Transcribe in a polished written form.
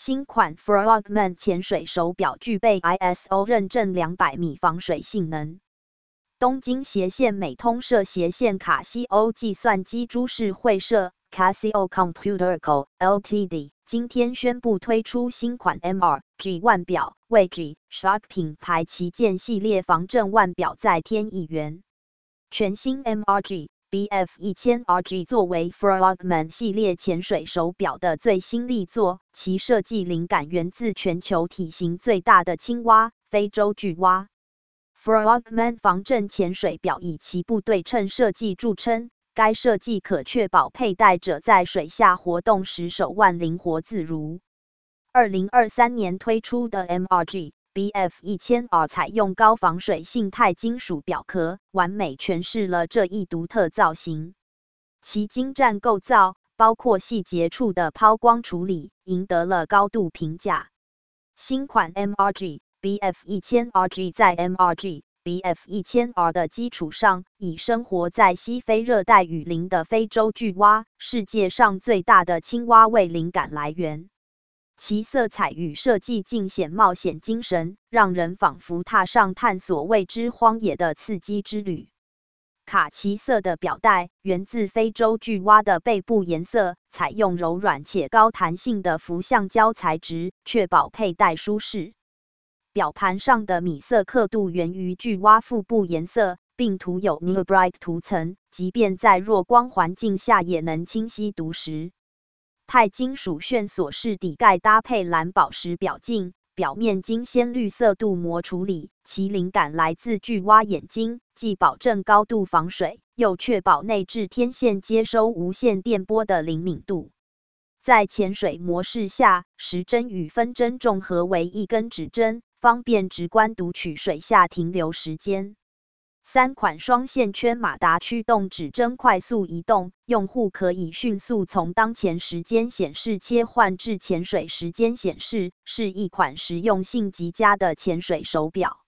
新款 Frogman 潜水手表具备 ISO 认证200米防水性能。东京斜线美通社斜线卡西欧计算机株式会社 Casio Computer Co. Ltd. 今天宣布推出新款 MR-G 腕表，为 G-Shock 品牌旗舰系列防震腕表再添一元。全新 MR-G BF1000RG 作为 Frogman 系列潜水手表的最新力作，其设计灵感源自全球体型最大的青蛙——非洲巨蛙。Frogman 防震潜水表以其不对称设计著称，该设计可确保佩戴者在水下活动时手腕灵活自如。2023年推出的 MR-G BF1000R 采用高防水性钛金属表壳，完美诠释了这一独特造型。其精湛构造，包括细节处的抛光处理，赢得了高度评价。新款 MR-G BF1000RG 在 MR-G BF1000R 的基础上，以生活在西非热带雨林的非洲巨蛙——世界上最大的青蛙为灵感来源。其色彩与设计尽显冒险精神，让人仿佛踏上探索未知荒野的刺激之旅。卡其色的表带源自非洲巨蛙的背部颜色，采用柔软且高弹性的氟橡胶材质，确保佩戴舒适。表盘上的米色刻度源于巨蛙腹部颜色，并涂有 New Bright 涂层，即便在弱光环境下也能清晰读实。钛金属旋锁式底盖搭配蓝宝石表镜，表面经鲜绿色镀膜处理，其灵感来自巨蛙眼睛，既保证高度防水，又确保内置天线接收无线电波的灵敏度。在潜水模式下，时针与分针重合为一根指针，方便直观读取水下停留时间。3款双线圈马达驱动指针快速移动，用户可以迅速从当前时间显示切换至潜水时间显示，是一款实用性极佳的潜水手表。